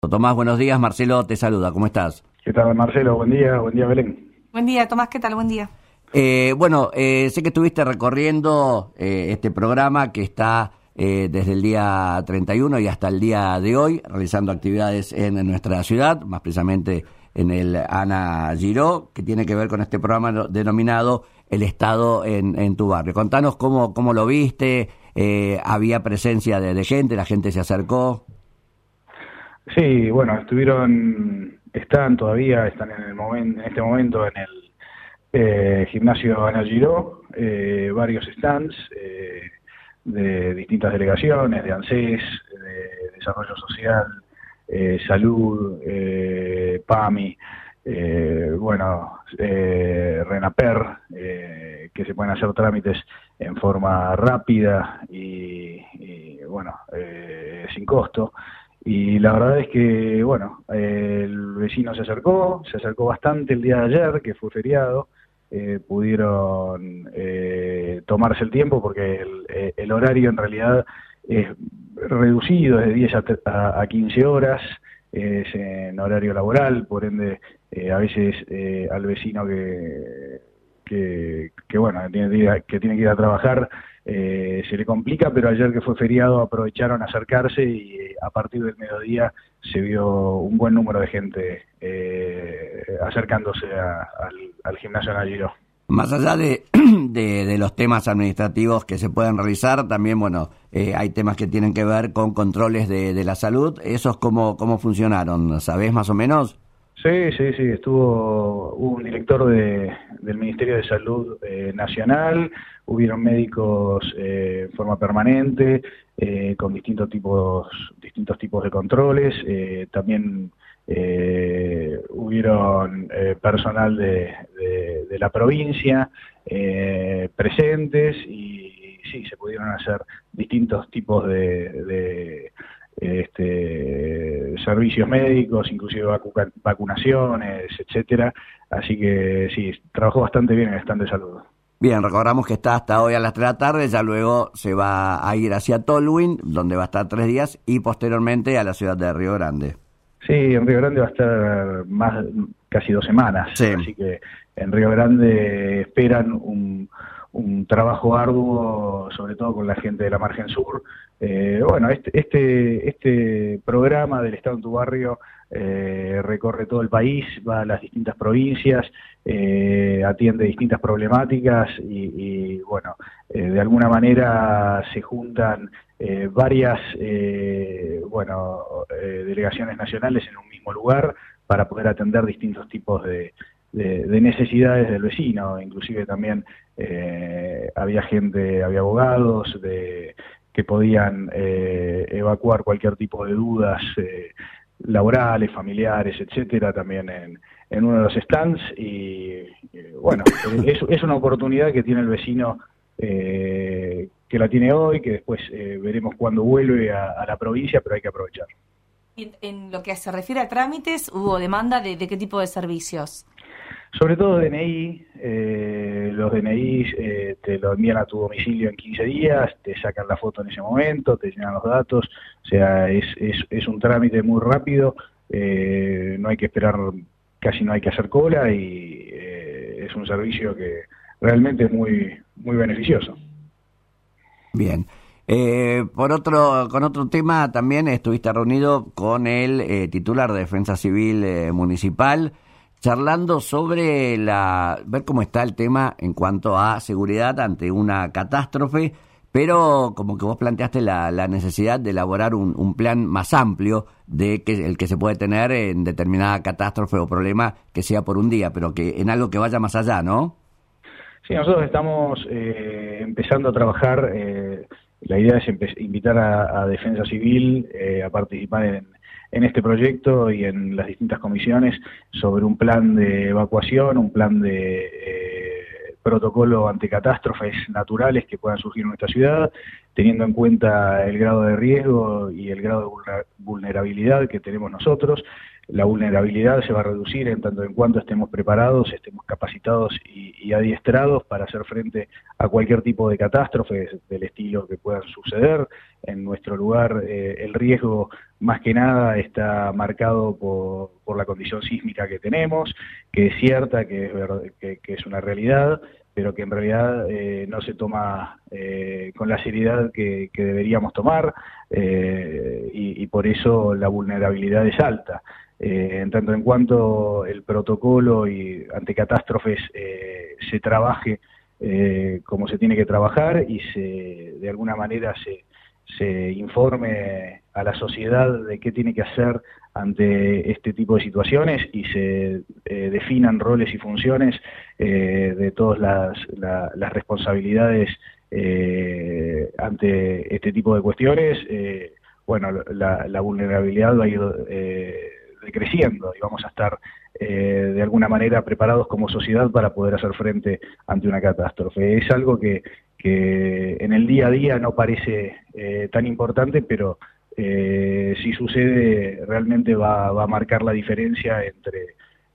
Tomás, buenos días. Marcelo te saluda. ¿Cómo estás? ¿Qué tal, Marcelo? Buen día, Belén. Buen día, Tomás, ¿qué tal? Buen día. Sé que estuviste recorriendo este programa que está desde el día 31 y hasta el día de hoy, realizando actividades en nuestra ciudad, más precisamente en el Ana Giró, que tiene que ver con este programa denominado El Estado en tu barrio. Contanos cómo lo viste, había presencia de gente, la gente se acercó. Sí, bueno, están en este momento en el gimnasio Ana Giró, varios stands de distintas delegaciones, de ANSES, de Desarrollo Social, Salud, PAMI, RENAPER, que se pueden hacer trámites en forma rápida y sin costo. Y la verdad es que, el vecino se acercó bastante el día de ayer, que fue feriado, pudieron tomarse el tiempo porque el horario en realidad es reducido, es de 10 a 15 horas, es en horario laboral, por ende, a veces al vecino que tiene que ir a trabajar, se le complica, pero ayer que fue feriado aprovecharon a acercarse y a partir del mediodía se vio un buen número de gente acercándose al gimnasio Ana Giró. Más allá de los temas administrativos que se pueden realizar, también hay temas que tienen que ver con controles de la salud. ¿Esos cómo funcionaron? ¿Sabés más o menos? Sí, hubo un director del Ministerio de Salud Nacional, hubieron médicos en forma permanente, con distintos tipos de controles, también hubieron personal de la provincia presentes y sí, se pudieron hacer distintos tipos de servicios médicos, inclusive vacunaciones, etcétera. Así que sí, trabajó bastante bien en el stand de salud. Bien, recordamos que está hasta hoy a las 3 de la tarde, ya luego se va a ir hacia Tolwyn, donde va a estar 3 días, y posteriormente a la ciudad de Río Grande. Sí, en Río Grande va a estar casi 2 semanas, sí. Así que en Río Grande esperan un trabajo arduo, sobre todo con la gente de la margen sur. Este programa del Estado en tu barrio recorre todo el país, va a las distintas provincias, atiende distintas problemáticas y de alguna manera se juntan varias delegaciones nacionales en un mismo lugar para poder atender distintos tipos de necesidades del vecino. Inclusive también había abogados que podían evacuar cualquier tipo de dudas laborales, familiares, etcétera, también en uno de los stands. Es una oportunidad que tiene el vecino, que la tiene hoy, que después veremos cuándo vuelve a la provincia, pero hay que aprovechar. En lo que se refiere a trámites, ¿hubo demanda de qué tipo de servicios? Sobre todo DNI, los DNI te lo envían a tu domicilio en 15 días, te sacan la foto en ese momento, te llenan los datos, o sea, es un trámite muy rápido, no hay que esperar, casi no hay que hacer cola y es un servicio que realmente es muy, muy beneficioso. Bien. Con otro tema también estuviste reunido con el titular de Defensa Civil Municipal, charlando sobre ver cómo está el tema en cuanto a seguridad ante una catástrofe, pero como que vos planteaste la necesidad de elaborar un plan más amplio de el que se puede tener en determinada catástrofe o problema que sea por un día, pero que en algo que vaya más allá, ¿no? Sí, nosotros estamos empezando a trabajar, la idea es invitar a Defensa Civil a participar en este proyecto y en las distintas comisiones sobre un plan de evacuación, un plan de protocolo ante catástrofes naturales que puedan surgir en nuestra ciudad. teniendo en cuenta el grado de riesgo y el grado de vulnerabilidad que tenemos nosotros. La vulnerabilidad se va a reducir en tanto en cuanto estemos preparados, estemos capacitados y adiestrados para hacer frente a cualquier tipo de catástrofes del estilo que puedan suceder. En nuestro lugar, el riesgo más que nada está marcado por la condición sísmica que tenemos, que es cierta, que es una realidad, pero que en realidad no se toma con la seriedad que deberíamos tomar, y por eso la vulnerabilidad es alta. En tanto en cuanto el protocolo y ante catástrofes se trabaje como se tiene que trabajar y de alguna manera se informe a la sociedad de qué tiene que hacer ante este tipo de situaciones y se definan roles y funciones de todas las responsabilidades ante este tipo de cuestiones. Bueno, la vulnerabilidad va a ir decreciendo y vamos a estar de alguna manera preparados como sociedad para poder hacer frente ante una catástrofe. Es algo que en el día a día no parece tan importante, pero si sucede realmente va a marcar la diferencia entre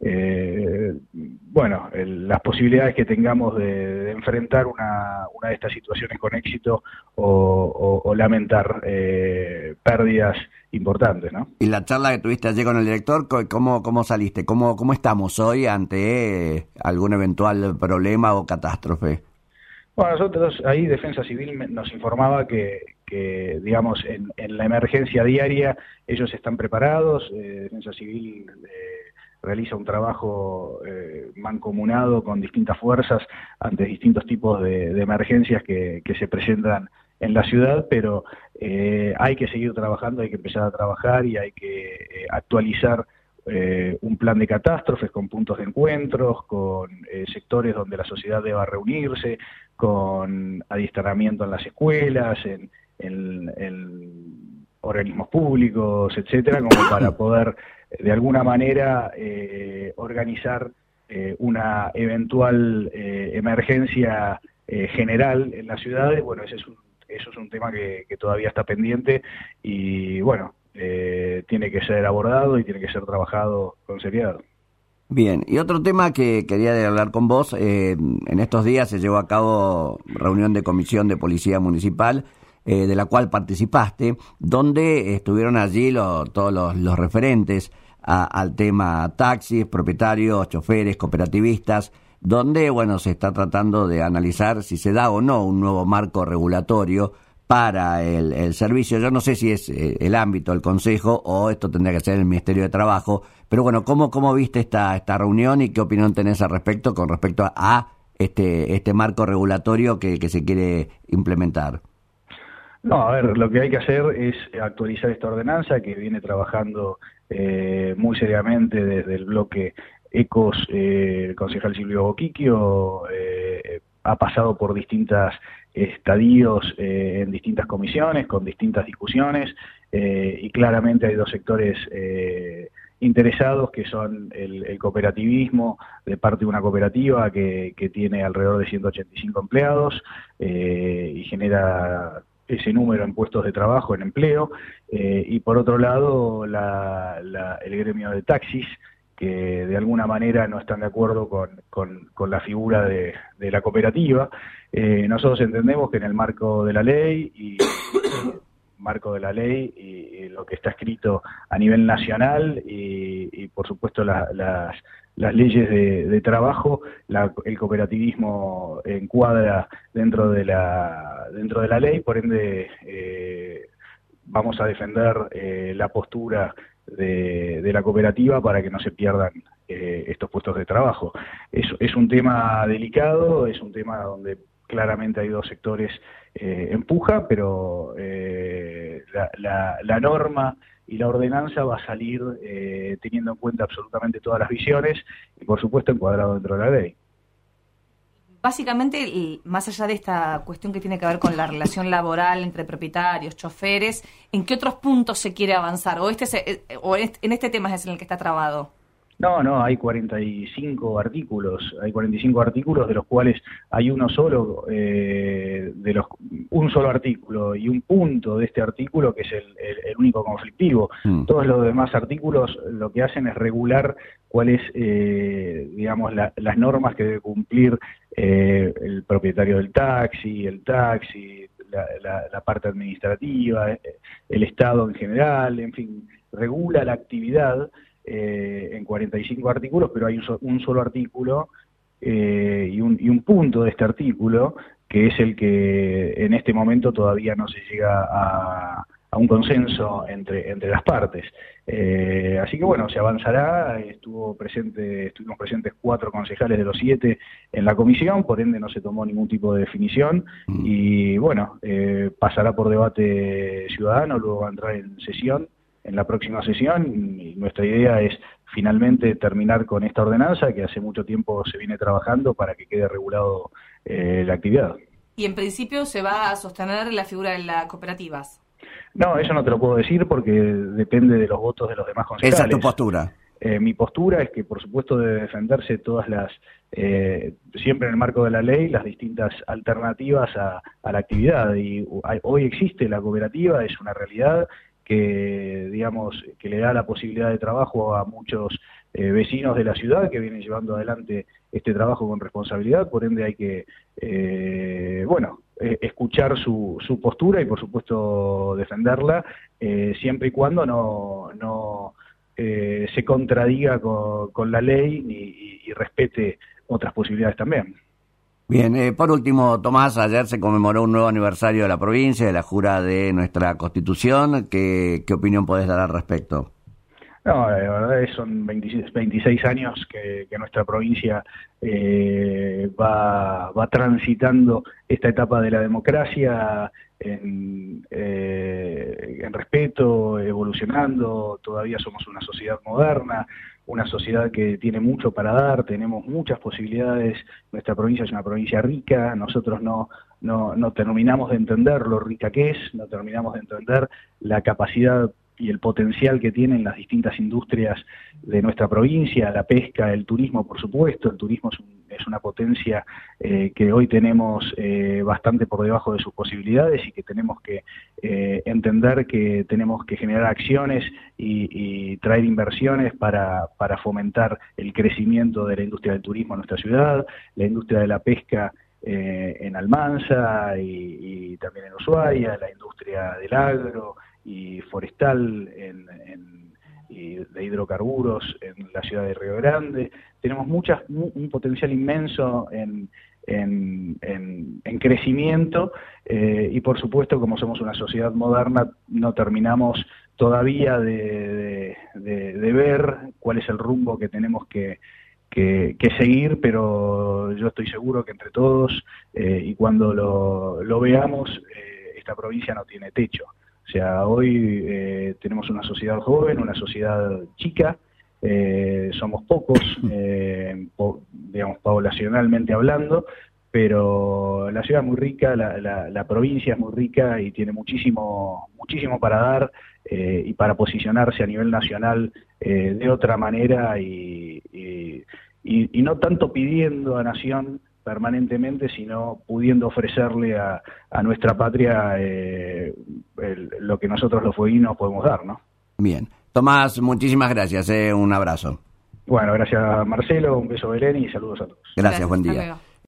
las posibilidades que tengamos de enfrentar una de estas situaciones con éxito o lamentar pérdidas importantes, ¿no? Y la charla que tuviste ayer con el director, ¿cómo saliste? ¿Cómo estamos hoy ante algún eventual problema o catástrofe? Bueno, nosotros ahí Defensa Civil nos informaba que digamos, en la emergencia diaria ellos están preparados. Defensa Civil realiza un trabajo mancomunado con distintas fuerzas ante distintos tipos de emergencias que se presentan en la ciudad, pero hay que seguir trabajando, hay que empezar a trabajar y hay que actualizar un plan de catástrofes con puntos de encuentros, con sectores donde la sociedad deba reunirse, con adiestramiento en las escuelas, en organismos públicos, etcétera, como para poder de alguna manera organizar una eventual emergencia general en las ciudades. Bueno, eso es un tema que todavía está pendiente y bueno, tiene que ser abordado y tiene que ser trabajado con seriedad. Bien, y otro tema que quería hablar con vos, en estos días se llevó a cabo reunión de comisión de policía municipal, de la cual participaste, donde estuvieron allí todos los referentes al tema taxis, propietarios, choferes, cooperativistas, donde bueno se está tratando de analizar si se da o no un nuevo marco regulatorio para el servicio. Yo no sé si es el ámbito, el Consejo, o esto tendría que ser el Ministerio de Trabajo, pero bueno, ¿cómo viste esta reunión y qué opinión tenés al respecto con respecto a este marco regulatorio que se quiere implementar? No, a ver, lo que hay que hacer es actualizar esta ordenanza que viene trabajando muy seriamente desde el bloque ECOS. El concejal Silvio Boquiquio ha pasado por distintos estadios en distintas comisiones, con distintas discusiones, y claramente hay dos sectores interesados, que son el cooperativismo, de parte de una cooperativa que tiene alrededor de 185 empleados y genera ese número en puestos de trabajo, en empleo, y por otro lado el gremio de taxis, que de alguna manera no están de acuerdo con la figura de la cooperativa. Nosotros entendemos que en el marco de la ley y lo que está escrito a nivel nacional y por supuesto las leyes de trabajo, el cooperativismo encuadra dentro de la ley, por ende vamos a defender la postura de la cooperativa para que no se pierdan estos puestos de trabajo. Es un tema delicado, es un tema donde claramente hay dos sectores empuja, pero la norma y la ordenanza va a salir teniendo en cuenta absolutamente todas las visiones y por supuesto encuadrado dentro de la ley. Básicamente, y más allá de esta cuestión que tiene que ver con la relación laboral entre propietarios, choferes, ¿en qué otros puntos se quiere avanzar? ¿O en este tema es en el que está trabado? No, hay 45 artículos, de los cuales hay uno solo, un solo artículo y un punto de este artículo que es el único conflictivo. Todos los demás artículos lo que hacen es regular cuáles, digamos, las normas que debe cumplir el propietario del taxi, la parte administrativa, el Estado en general, en fin, regula la actividad en 45 artículos, pero hay un solo artículo y un punto de este artículo que es el que en este momento todavía no se llega a un consenso entre las partes. Así que bueno, se avanzará. Estuvimos presentes 4 concejales de los 7 en la comisión, por ende no se tomó ningún tipo de definición y bueno, pasará por debate ciudadano, luego va a entrar en la próxima sesión, y nuestra idea es finalmente terminar con esta ordenanza que hace mucho tiempo se viene trabajando para que quede regulado la actividad. Y en principio se va a sostener la figura de las cooperativas. No, eso no te lo puedo decir porque depende de los votos de los demás concejales. Esa es tu postura. Mi postura es que, por supuesto, debe defenderse todas siempre en el marco de la ley, las distintas alternativas a la actividad. Y hoy existe la cooperativa, es una realidad que, digamos, que le da la posibilidad de trabajo a muchos vecinos de la ciudad que vienen llevando adelante este trabajo con responsabilidad. Por ende hay que, escuchar su postura y, por supuesto, defenderla, siempre y cuando no se contradiga con la ley y respete otras posibilidades también. Bien, por último, Tomás, ayer se conmemoró un nuevo aniversario de la provincia, de la jura de nuestra Constitución. ¿Qué opinión podés dar al respecto? No, la verdad son 26 años que nuestra provincia va transitando esta etapa de la democracia en respeto, evolucionando. Todavía somos una sociedad moderna, una sociedad que tiene mucho para dar, tenemos muchas posibilidades. Nuestra provincia es una provincia rica, nosotros no terminamos de entender lo rica que es, no terminamos de entender la capacidad y el potencial que tienen las distintas industrias de nuestra provincia, la pesca, el turismo, por supuesto. El turismo es una potencia que hoy tenemos bastante por debajo de sus posibilidades y que tenemos que entender que tenemos que generar acciones y traer inversiones para fomentar el crecimiento de la industria del turismo en nuestra ciudad, la industria de la pesca en Almanza y también en Ushuaia, la industria del agro y forestal y de hidrocarburos en la ciudad de Río Grande. Tenemos un potencial inmenso en crecimiento y, por supuesto, como somos una sociedad moderna, no terminamos todavía de ver cuál es el rumbo que tenemos que seguir, pero yo estoy seguro que entre todos y cuando lo veamos, esta provincia no tiene techo. O sea, hoy tenemos una sociedad joven, una sociedad chica, somos pocos, digamos, poblacionalmente hablando, pero la ciudad es muy rica, la provincia es muy rica y tiene muchísimo para dar y para posicionarse a nivel nacional de otra manera y no tanto pidiendo a Nación permanentemente, sino pudiendo ofrecerle a nuestra patria lo que nosotros los fueguinos podemos dar, ¿no? Bien. Tomás, muchísimas gracias, un abrazo. Bueno, gracias Marcelo, un beso Belén y saludos a todos. Gracias, buen día.